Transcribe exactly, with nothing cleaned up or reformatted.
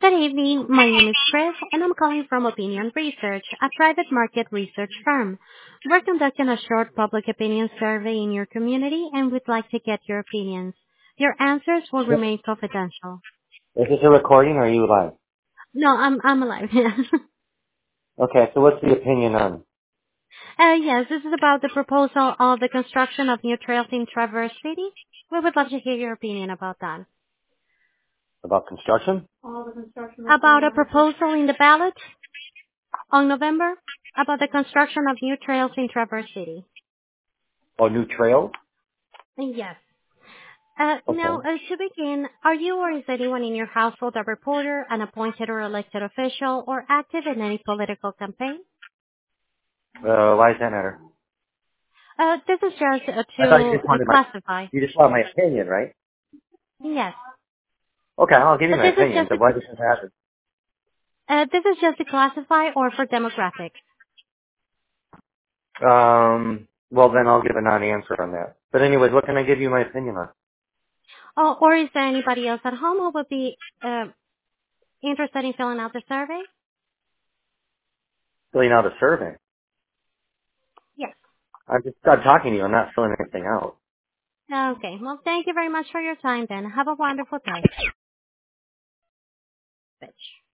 Good evening. My name is Chris, and I'm calling from Opinion Research, a private market research firm. We're conducting a short public opinion survey in your community, and we'd like to get your opinions. Your answers will remain confidential. Is this a recording or are you live? No, I'm I'm alive. Yes. Okay, so what's the opinion on? uh, yes, this is about the proposal of the construction of new trails in Traverse City. We would love to hear your opinion about that. About construction? About a proposal in the ballot on November about the construction of new trails in Traverse City. Oh, new trails? Yes. Uh, now, Okay. uh, to begin, are you or is anyone in your household a reporter, an appointed or elected official, or active in any political campaign? Uh, why does that matter? Uh, this is just uh, I thought you to just uh, wanted my, classify. you just want my opinion, right? Yes. Okay, I'll give you But my this is opinion, just but why does it matter? to, uh, this is just to classify or for demographics. Um, well then I'll give a non-answer on that. But anyways, what can I give you my opinion on? Oh, or is there anybody else at home who would be uh, interested in filling out the survey? Filling out a survey. Yes. I'm just, I'm talking to you, I'm not filling anything out. Okay. Well, thank you very much for your time then. Have a wonderful day. Bitch.